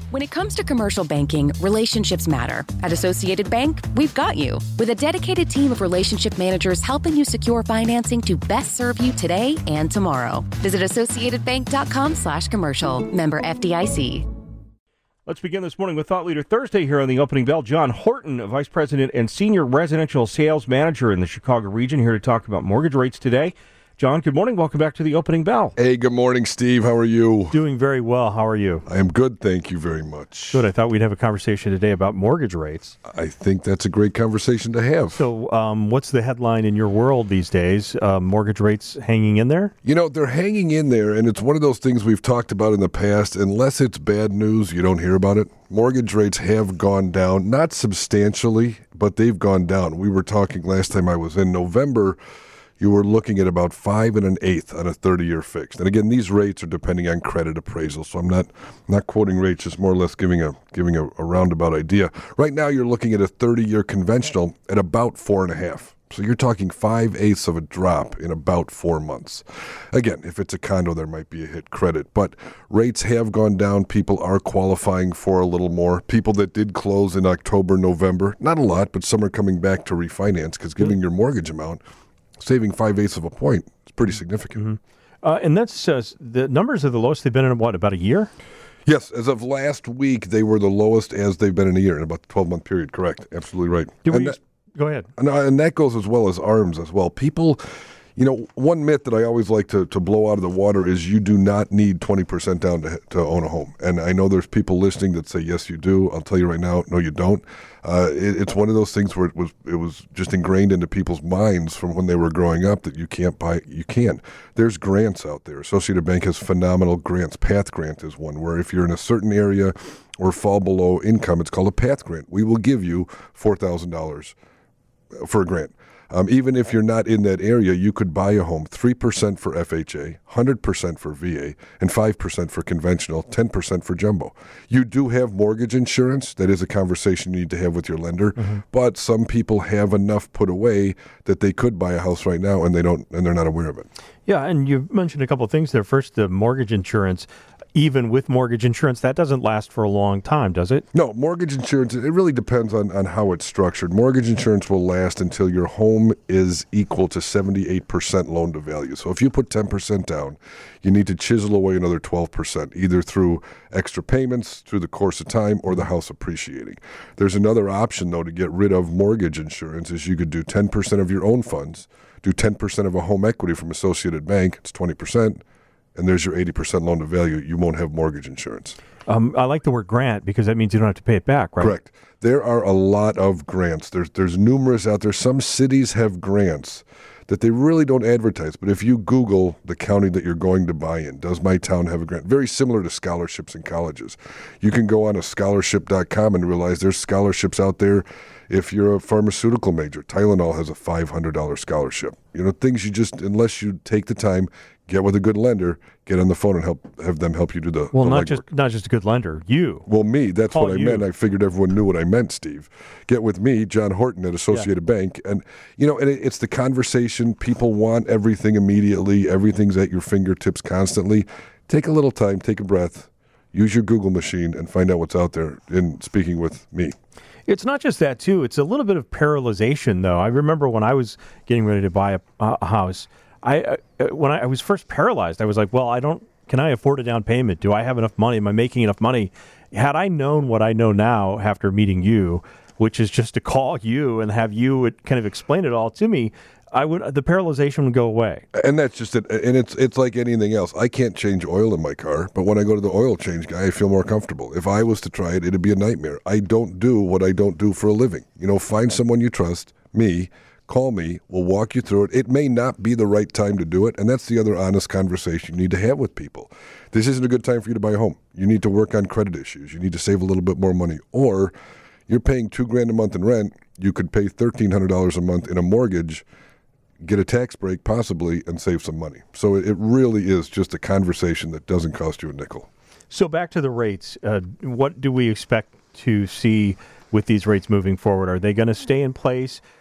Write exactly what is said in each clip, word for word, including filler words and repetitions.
When it comes to commercial banking, relationships matter. At Associated Bank, we've got you. With a dedicated team of relationship managers helping you secure financing to best serve you today and tomorrow. Visit associatedbank.com slash commercial. Member F D I C. Let's begin this morning with Thought Leader Thursday here on the opening bell. John Horton, Vice President and Senior Residential Sales Manager in the Chicago region, here to talk about mortgage rates today. John, good morning. Welcome back to the opening bell. Hey, good morning, Steve. How are you? Doing very well. How are you? I am good, thank you very much. Good. I thought we'd have a conversation today about mortgage rates. I think that's a great conversation to have. So um, what's the headline in your world these days? Uh, mortgage rates hanging in there? You know, they're hanging in there, and it's one of those things we've talked about in the past. Unless it's bad news, you don't hear about it. Mortgage rates have gone down, not substantially, but they've gone down. We were talking last time I was in November. You were looking at about five and an eighth on a thirty-year fixed. And again, these rates are depending on credit appraisal, so I'm not not quoting rates, just more or less giving a giving a, a roundabout idea. Right now, you're looking at a thirty-year conventional at about four and a half. So you're talking five-eighths of a drop in about four months. Again, if it's a condo, there might be a hit credit. But rates have gone down. People are qualifying for a little more. People that did close in October, November, not a lot, but some are coming back to refinance because giving your mortgage amount, saving five-eighths of a point is pretty significant. Mm-hmm. Uh, and that's uh, the numbers are the lowest they've been in, what, about a year? Yes, as of last week, they were the lowest as they've been in a year, in about a twelve-month period. Correct. Absolutely right. Do and we, that, go ahead. And, and that goes as well as ARMs as well. People, you know, one myth that I always like to, to blow out of the water is you do not need twenty percent down to, to own a home. And I know there's people listening that say, yes, you do. I'll tell you right now, no, you don't. Uh, it, it's one of those things where it was it was just ingrained into people's minds from when they were growing up that you can't buy. You can. There's grants out there. Associated Bank has phenomenal grants. Path Grant is one where if you're in a certain area or fall below income, it's called a Path Grant. We will give you four thousand dollars for a grant. Um, even if you're not in that area, you could buy a home, three percent for F H A, one hundred percent for V A, and five percent for conventional, ten percent for jumbo. You do have mortgage insurance. That is a conversation you need to have with your lender. Mm-hmm. But some people have enough put away that they could buy a house right now, and they don't, and they're not aware of it. Yeah, and you mentioned a couple of things there. First, the mortgage insurance. Even with mortgage insurance, that doesn't last for a long time, does it? No, mortgage insurance, it really depends on, on how it's structured. Mortgage insurance will last until your home is equal to seventy-eight percent loan to value. So if you put ten percent down, you need to chisel away another twelve percent, either through extra payments, through the course of time, or the house appreciating. There's another option, though, to get rid of mortgage insurance is you could do ten percent of your own funds, do ten percent of a home equity from Associated Bank, it's twenty percent, and there's your eighty percent loan to value. You won't have mortgage insurance. Um, I like the word grant because that means you don't have to pay it back, right? Correct. There are a lot of grants. There's there's numerous out there. Some cities have grants that they really don't advertise. But if you Google the county that you're going to buy in, does my town have a grant? Very similar to scholarships in colleges. You can go on a scholarship dot com and realize there's scholarships out there. If you're a pharmaceutical major, Tylenol has a five hundred dollars scholarship. You know, things you just, unless you take the time, get with a good lender, get on the phone and help have them help you do the Well, the not legwork. just not just a good lender, you. Well, me, that's Call what I you. meant. I figured everyone knew what I meant, Steve. Get with me, John Horton at Associated yeah. Bank. And, you know, and it, it's the conversation. People want everything immediately. Everything's at your fingertips constantly. Take a little time, take a breath, use your Google machine, and find out what's out there in speaking with me. It's not just that, too. It's a little bit of paralyzation, though. I remember when I was getting ready to buy a, a house, I uh, when I, I was first paralyzed, I was like, well, I don't, can I afford a down payment? Do I have enough money? Am I making enough money? Had I known what I know now after meeting you, which is just to call you and have you kind of explain it all to me, I would the paralyzation would go away. And that's just it. And it's it's like anything else. I can't change oil in my car, but when I go to the oil change guy, I feel more comfortable. If I was to try it, it'd be a nightmare. I don't do what I don't do for a living. You know, find someone you trust, me, call me, we'll walk you through it. It may not be the right time to do it, and that's the other honest conversation you need to have with people. This isn't a good time for you to buy a home. You need to work on credit issues. You need to save a little bit more money. Or you're paying two grand a month in rent, you could pay thirteen hundred dollars a month in a mortgage, get a tax break possibly, and save some money. So it really is just a conversation that doesn't cost you a nickel. So back to the rates. Uh, what do we expect to see with these rates moving forward? Are they going to stay in place?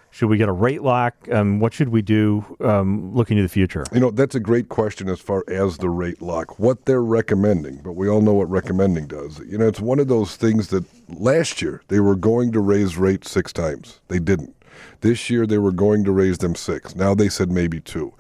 Should we get a rate lock? Um, what should we do um, looking to the future? You know, that's a great question as far as the rate lock, what they're recommending. But we all know what recommending does. You know, it's one of those things that last year they were going to raise rates six times. They didn't. This year they were going to raise them six. Now they said maybe two.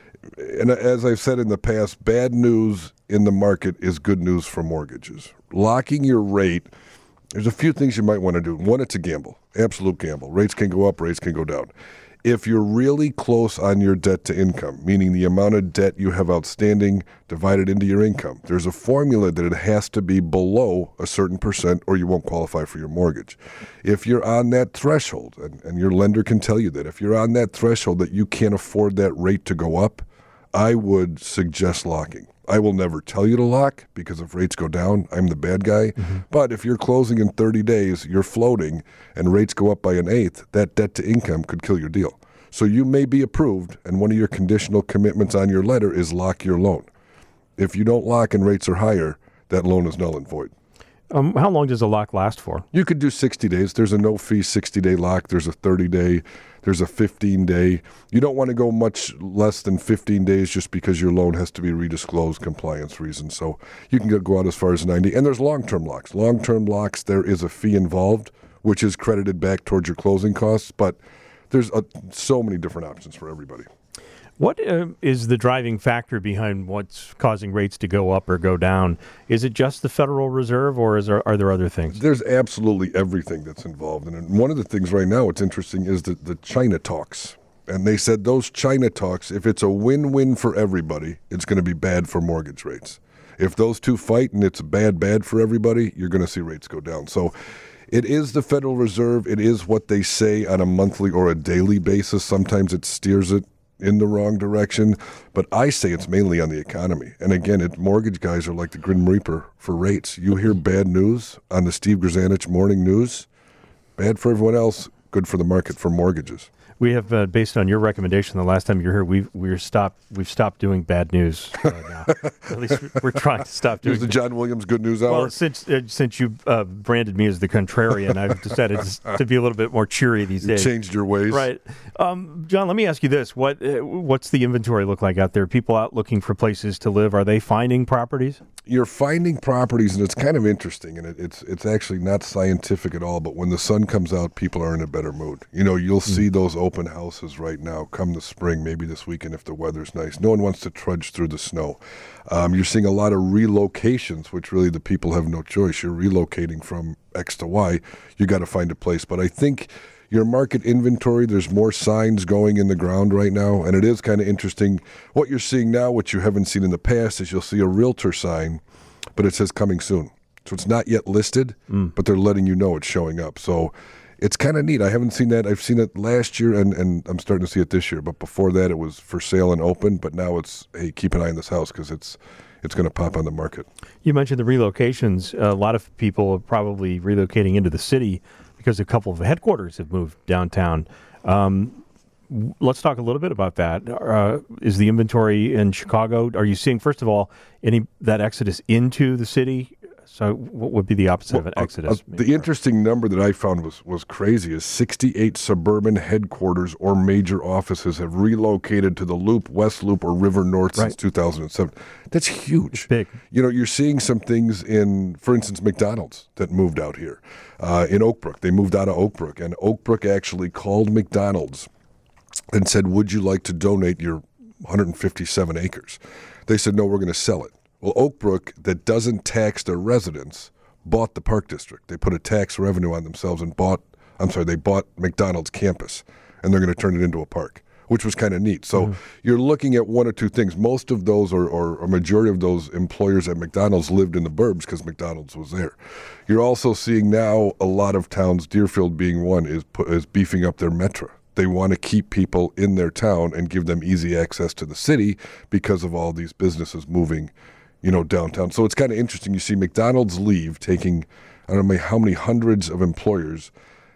And as I've said in the past, bad news in the market is good news for mortgages. Locking your rate, there's a few things you might want to do. One, it's a gamble, absolute gamble. Rates can go up, rates can go down. If you're really close on your debt to income, meaning the amount of debt you have outstanding divided into your income, there's a formula that it has to be below a certain percent or you won't qualify for your mortgage. If you're on that threshold, and, and your lender can tell you that, if you're on that threshold that you can't afford that rate to go up, I would suggest locking. I will never tell you to lock because if rates go down, I'm the bad guy. Mm-hmm. But if you're closing in thirty days, you're floating, and rates go up by an eighth, that debt to income could kill your deal. So you may be approved, and one of your conditional commitments on your letter is lock your loan. If you don't lock and rates are higher, that loan is null and void. Um, how long does a lock last for? You could do sixty days. There's a no-fee sixty-day lock. There's a thirty-day. There's a fifteen-day. You don't want to go much less than fifteen days just because your loan has to be redisclosed, compliance reasons. So you can go out as far as ninety. And there's long-term locks. Long-term locks, there is a fee involved, which is credited back towards your closing costs. But there's a, so many different options for everybody. What uh, is the driving factor behind what's causing rates to go up or go down? Is it just the Federal Reserve, or is there, are there other things? There's absolutely everything that's involved. And one of the things right now, what's interesting, is the, the China talks. And they said those China talks, if it's a win-win for everybody, it's going to be bad for mortgage rates. If those two fight and it's bad, bad for everybody, you're going to see rates go down. So it is the Federal Reserve. It is what they say on a monthly or a daily basis. Sometimes it steers it in the wrong direction, but I say it's mainly on the economy. And again, it, mortgage guys are like the Grim Reaper for rates. You hear bad news on the Steve Grzanich Morning News, bad for everyone else, good for the market for mortgages. We have, uh, based on your recommendation, the last time you were here, we've we're stopped. We've stopped doing bad news uh, now. At least we're trying to stop doing. Here's the John Williams Good News Hour. Well, since uh, since you uh, branded me as the contrarian, I've decided to be a little bit more cheery these days. You changed your ways, right? Um, John, let me ask you this: what uh, what's the inventory look like out there? People out looking for places to live. Are they finding properties? You're finding properties, and it's kind of interesting, and it, it's it's actually not scientific at all. But when the sun comes out, people are in a better mood. You know, you'll mm. see those open houses right now come the spring, maybe this weekend if the weather's nice. No one wants to trudge through the snow. Um, you're seeing a lot of relocations, which really the people have no choice. You're relocating from X to Y. You got to find a place. But I think your market inventory, there's more signs going in the ground right now, and it is kind of interesting. What you're seeing now, what you haven't seen in the past, is you'll see a realtor sign, but it says coming soon. So it's not yet listed, mm. but they're letting you know it's showing up. So it's kind of neat. I haven't seen that. I've seen it last year, and, and I'm starting to see it this year. But before that, it was for sale and open. But now it's, hey, keep an eye on this house because it's it's going to pop on the market. You mentioned the relocations. A lot of people are probably relocating into the city because a couple of headquarters have moved downtown. Um, let's talk a little bit about that. Uh, is the inventory in Chicago, are you seeing, first of all, any that exodus into the city? So what would be the opposite well, of an exodus? Uh, uh, the interesting number that I found was, was crazy is sixty-eight suburban headquarters or major offices have relocated to the Loop, West Loop, or River North right. since two thousand seven. That's huge. It's big. You know, you're seeing some things in, for instance, McDonald's that moved out here. Uh, in Oak Brook, they moved out of Oak Brook, and Oak Brook actually called McDonald's and said, would you like to donate your one hundred fifty-seven acres? They said, no, we're going to sell it. Well, Oak Brook, that doesn't tax their residents, bought the Park District. They put a tax revenue on themselves and bought, I'm sorry, they bought McDonald's campus, and they're going to turn it into a park, which was kind of neat. So mm-hmm. you're looking at one or two things. Most of those, or, or a majority of those employers at McDonald's lived in the burbs because McDonald's was there. You're also seeing now a lot of towns, Deerfield being one, is, is beefing up their metro. They want to keep people in their town and give them easy access to the city because of all these businesses moving, you know, downtown. So it's kind of interesting. You see McDonald's leave, taking, I don't know how many hundreds of employers,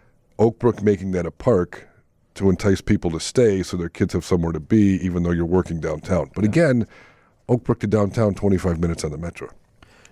Oak Brook making that a park to entice people to stay so their kids have somewhere to be, even though you're working downtown. But yeah. again, Oak Brook to downtown, twenty-five minutes on the metro.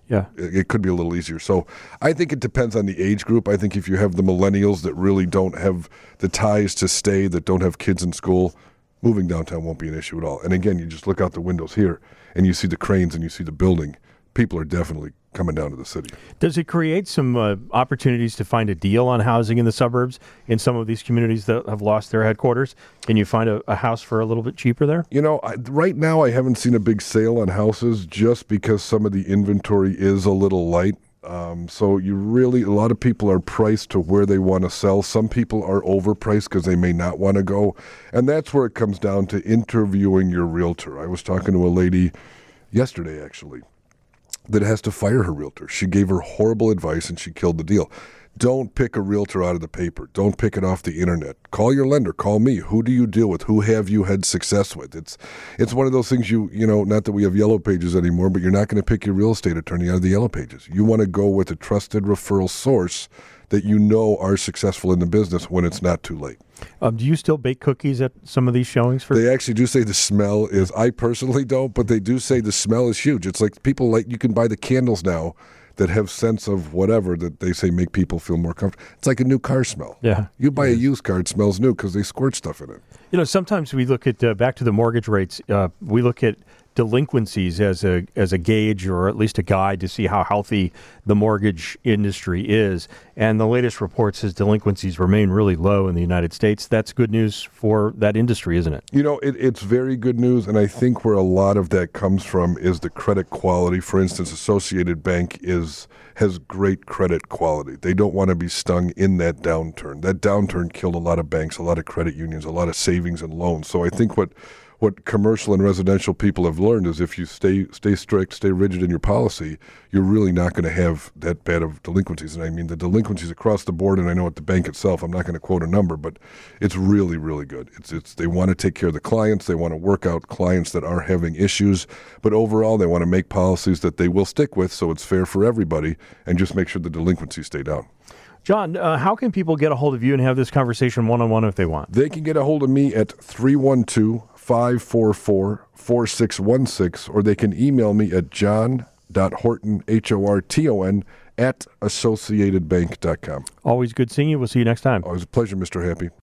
Yeah. It, it could be a little easier. So I think it depends on the age group. I think if you have the millennials that really don't have the ties to stay, that don't have kids in school, moving downtown won't be an issue at all. And again, you just look out the windows here and you see the cranes and you see the building. People are definitely coming down to the city. Does it create some uh, opportunities to find a deal on housing in the suburbs in some of these communities that have lost their headquarters? Can you find a, a house for a little bit cheaper there? You know, I, right now I haven't seen a big sale on houses just because some of the inventory is a little light. Um, so you really, a lot of people are priced to where they want to sell. Some people are overpriced because they may not want to go. And that's where it comes down to interviewing your realtor. I was talking to a lady yesterday, actually, that has to fire her realtor. She gave her horrible advice and she killed the deal. Don't pick a realtor out of the paper. Don't pick it off the internet. Call your lender. Call me. Who do you deal with? Who have you had success with? It's it's one of those things you, you know, not that we have yellow pages anymore, but you're not going to pick your real estate attorney out of the yellow pages. You want to go with a trusted referral source that you know are successful in the business when it's not too late. Um, do you still bake cookies at some of these showings? For They actually do say the smell is, I personally don't, but they do say the smell is huge. It's like people like, you can buy the candles now that have scents of whatever that they say make people feel more comfortable. It's like a new car smell. Yeah. You buy a used car, it smells new because they squirt stuff in it. You know, sometimes we look at, uh, back to the mortgage rates, uh, we look at delinquencies as a as a gauge or at least a guide to see how healthy the mortgage industry is. And the latest report says delinquencies remain really low in the United States. That's good news for that industry, isn't it? You know, it, it's very good news, and I think where a lot of that comes from is the credit quality. For instance, Associated Bank is has great credit quality. They don't want to be stung in that downturn. That downturn killed a lot of banks, a lot of credit unions, a lot of savings and loans. So I think what What commercial and residential people have learned is if you stay stay strict, stay rigid in your policy, you're really not going to have that bad of delinquencies. And I mean, the delinquencies across the board, and I know at the bank itself, I'm not going to quote a number, but it's really, really good. It's it's they want to take care of the clients. They want to work out clients that are having issues. But overall, they want to make policies that they will stick with so it's fair for everybody and just make sure the delinquencies stay down. John, uh, how can people get a hold of you and have this conversation one-on-one if they want? They can get a hold of me at three one two, five four four, four six one six, or they can email me at john.horton, H O R T O N, at associated bank dot com. Always good seeing you. We'll see you next time. Always a pleasure, Mister Happy.